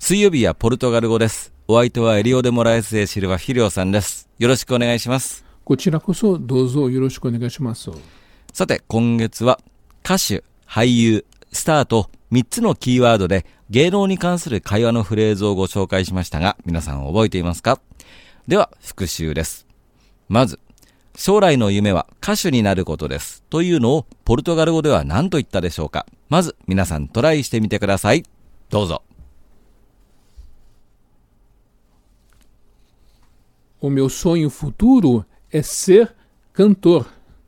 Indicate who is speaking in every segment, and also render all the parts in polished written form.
Speaker 1: 水曜日はポルトガル語です。お相手はエリオ・デ・モラエス・デ・シルバ・フィリオさんです。よろしくお願いします。
Speaker 2: こちらこそどうぞよろしくお願いします。
Speaker 1: さて、今月は歌手、俳優、スターと3つのキーワードで芸能に関する会話のフレーズをご紹介しましたが、皆さん覚えていますか？では復習です。まず、将来の夢は歌手になることですというのをポルトガル語では何と言ったでしょうか？まず皆さんトライしてみてください。どうぞ。
Speaker 2: O meu sonho futuro é ser cantor.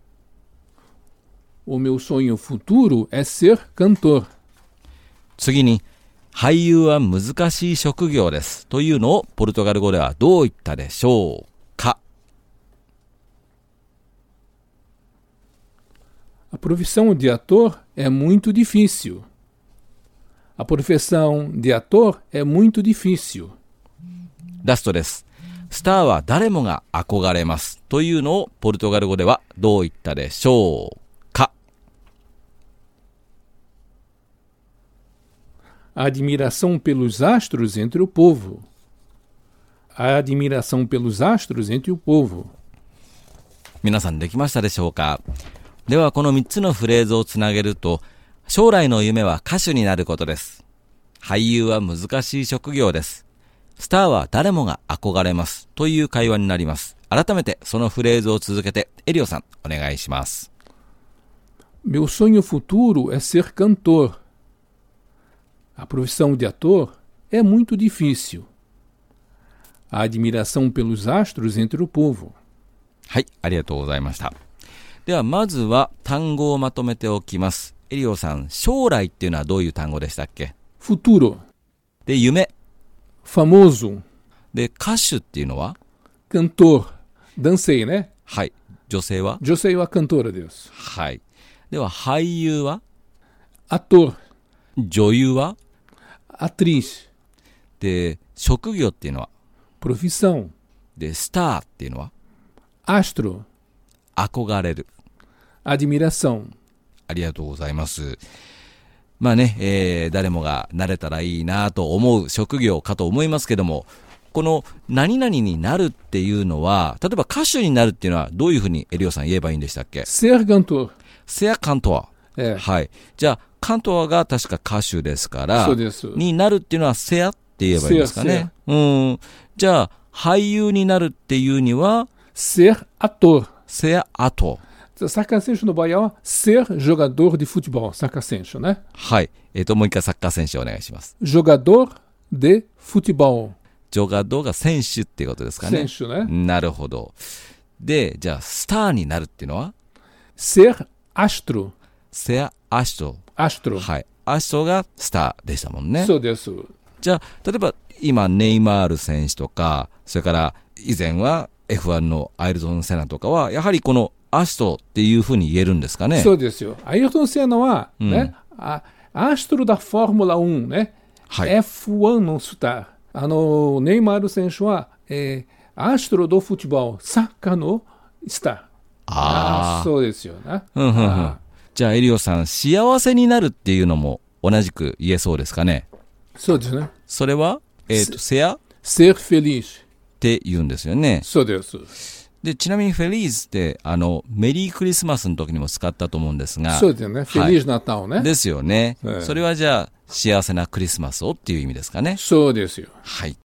Speaker 2: O meu sonho futuro é ser cantor.
Speaker 1: 次に、俳優は難しい職業ですというのをポルトガル語ではどう言ったでしょうか？
Speaker 2: A profissão de ator é muito difícil. A profissão de ator é muito difícil.
Speaker 1: ラストです。スターは誰もが憧れますというのをポルトガル語ではどう言ったでしょうか？
Speaker 2: A admiração pelos astros entre o povo. A admiração pelos astros entre o povo.
Speaker 1: 皆さんできましたでしょうか？ではこの3つのフレーズをつなげると、将来の夢は歌手になることです。俳優は難しい職業です。スターは誰もが憧れますという会話になります。改めてそのフレーズを続けてエリオさんお願いします。
Speaker 2: Meu sonho futuro é ser cantor. A profissão de ator é muito difícil. A admiração pelos astros entre o povo.
Speaker 1: はい、ありがとうございました。ではまずは単語をまとめておきます。エリオさん、将来っていうのはどういう単語でしたっけ？
Speaker 2: Futuro.
Speaker 1: で、夢。
Speaker 2: Famoso.
Speaker 1: で、歌手っていうのは？
Speaker 2: Cantor. Dancei, né?
Speaker 1: はい。女性は？
Speaker 2: Eu sei a cantora Deus.
Speaker 1: はい。では俳優は？
Speaker 2: Ator.
Speaker 1: 女優は？
Speaker 2: Atriz.
Speaker 1: で、職業っていうのは？
Speaker 2: Profissão.
Speaker 1: で、スターっていうのは？
Speaker 2: Astro.
Speaker 1: 憧れる。
Speaker 2: Admiração.
Speaker 1: ありがとうございます。まあね、誰もがなれたらいいなと思う職業かと思いますけども、この何々になるっていうのは、例えば歌手になるっていうのはどういうふうにエリオさん言えばいいんでしたっけ？
Speaker 2: Ser cantor.
Speaker 1: セアカントア。はい。じゃあ、カントアが確か歌手ですから、
Speaker 2: そうです。
Speaker 1: になるっていうのはセアって言えばいいんですかね。じゃあ、俳優になるっていうには、
Speaker 2: Ser ator.
Speaker 1: セアアト。
Speaker 2: Sarcassense no Bahia é ser jogador de futebol. Sarcassense, né?
Speaker 1: はい。もう一回サッカー選手お願いします。
Speaker 2: Jogador de futebol.
Speaker 1: ジョガドが選手っていうことですかね。
Speaker 2: 選手ね。
Speaker 1: なるほど。で、じゃあ、スターになるっていうのは
Speaker 2: Ser astro.
Speaker 1: セアアシト。
Speaker 2: Astro.
Speaker 1: はい。アシトがスターでしたもんね。
Speaker 2: そうです。
Speaker 1: じゃあ、例えば、今、ネイマール選手とか、それから、以前は F1 のアイルトン・セナとかは、やはりこのアシトっていうふうに言えるんですかね。
Speaker 2: そうですよ。アイルトン・セナは、ね、astro da Fórmula 1, ね。はい。F1 のスター。ネイマール選手は、astro do futebol、サッカーのスター。そうですよね。
Speaker 1: じゃあ、エリオさん、幸せになるっていうのも同じく言えそうですかね。
Speaker 2: そうですね。
Speaker 1: それは、ser
Speaker 2: feliz
Speaker 1: って言うんですよね。
Speaker 2: そうです。
Speaker 1: で、ちなみにフェリーズってメリークリスマスの時にも使ったと思うんですが、
Speaker 2: そうですね。フェリーズナタルね。
Speaker 1: ですよね。それはじゃあ幸せなクリスマスをっていう意味ですかね。
Speaker 2: そうですよ。
Speaker 1: はい。